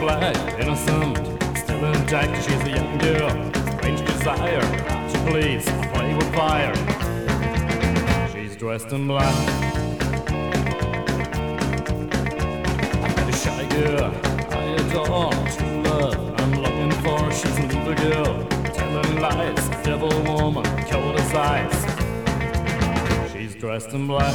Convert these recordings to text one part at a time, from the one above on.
black, innocent, still intact. She's a young girl, strange desire, hard to please, play with fire. She's dressed in black. I met a shy girl I adore, true love I'm looking for. She's an evil girl, telling lies, devil woman, cold as ice. She's dressed in black.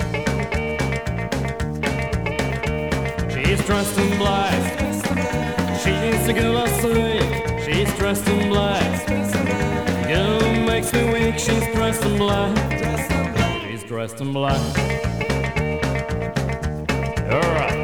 She's dressed in black. She's the girl I seek. She's dressed in black. Girl makes me weak. She's dressed in black. She's dressed in black. Alright.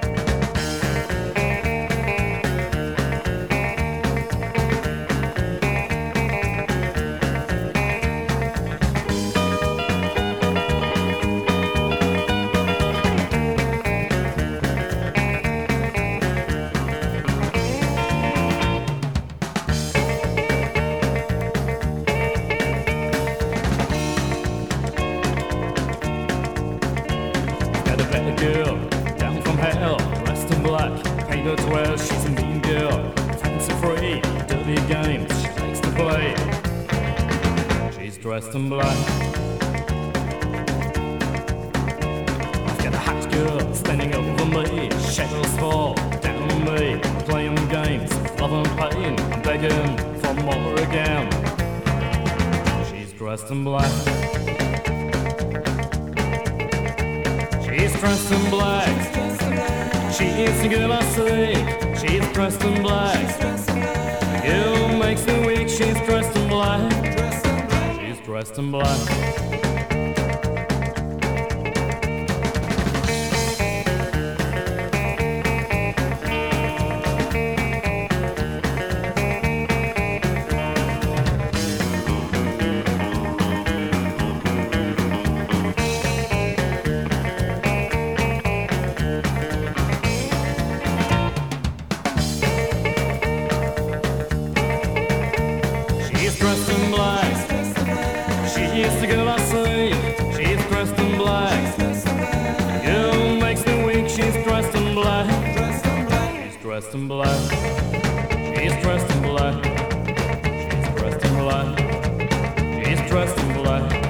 Bad girl, down from hell, dressed in black, paid her to wear. She's a mean girl, fancy free, dirty games she likes to play. She's dressed in black. I've got a hot girl standing over me, shadows fall down on me, playing games, love and pain, I'm begging for more again. She's dressed in black. She's dressed in black. She's the girl I seek. She's dressed in black. The girl makes me weak. She's dressed in black. She's dressed in black. She's dressed in black. She's the girl I seek. She's dressed in black. The girl makes me weak. She's dressed in black. She's dressed in black. She's dressed in black. She's dressed in black. She's dressed in black.